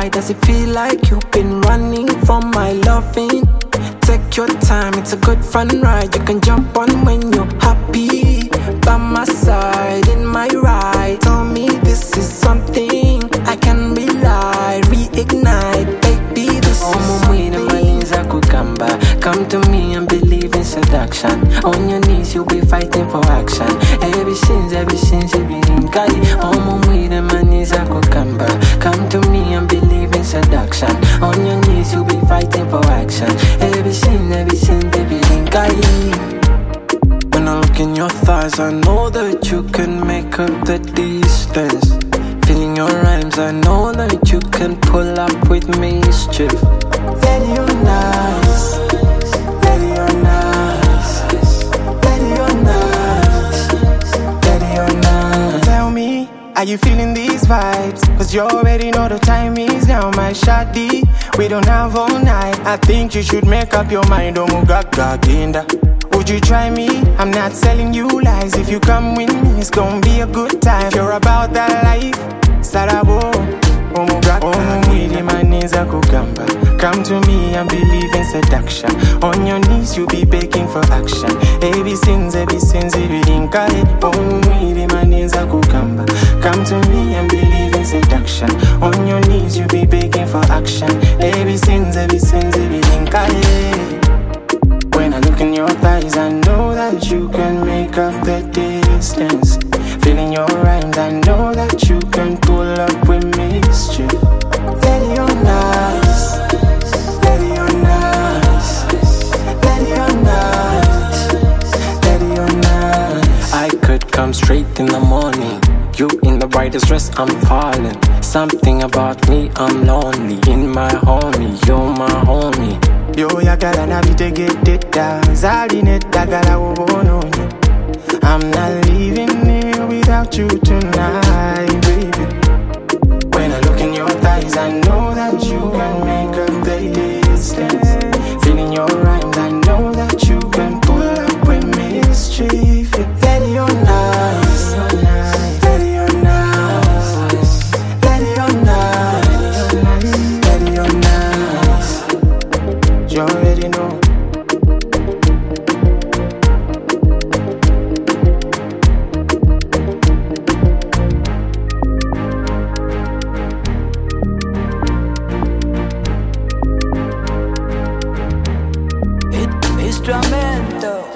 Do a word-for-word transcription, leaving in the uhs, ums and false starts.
Why does it feel like you've been running from my loving? Take your time, it's a good fun ride. You can jump on when you're happy. By my side, in my ride. Tell me this is something I can rely. Reignite, baby, this is something. Come to me and believe in seduction. On your knees, you'll be fighting for action. Every since, every since, every rinkai. Omo mwire maniza kukamba. Come to me and believe in seduction. On your knees, you'll be fighting for action. Every since, every since, every rinkai. When I look in your thighs, I know that you can make up the distance. Feeling your rhymes, I know that you can pull up with mischief. Daddy, you're nice. Daddy, you're nice. Daddy, you're nice. Daddy, you're nice. Tell me, are you feeling these vibes? Cause you already know the time is now, my shawty. We don't have all night. I think you should make up your mind. Oh, mugaga ginda. Would you try me? I'm not selling you lies. If you come with me, it's gonna be a good time. If you're about that life, Sarabo. Come to me and believe in seduction. On your knees, you'll be begging for action. Every sins, every sins, every rinkai. Come to me and believe in seduction. On your knees, you'll be begging for action. Every sins, every sins, every rinkai. When I look in your thighs, I know that you can make up the distance. Feeling your rhymes, I know that you can pull up with mischief. Daddy, you're nice. Daddy, you're nice. Daddy, you're nice. Daddy, you're nice. I could come straight in the morning. You in the brightest dress, I'm falling. Something about me, I'm lonely. In my homie, you're my homie. Yo, ya gotta navigate it down. Zarinet, I gotta wono. I'm not leaving here without you tonight, baby. When I look in your thighs, I know that you can make up the distance. Feeling your rhymes, I know that you can pull up with mischief. Daddy, you're nice. Daddy, you're nice. Daddy, you're nice. Daddy, you're nice. You already know. Instrumento.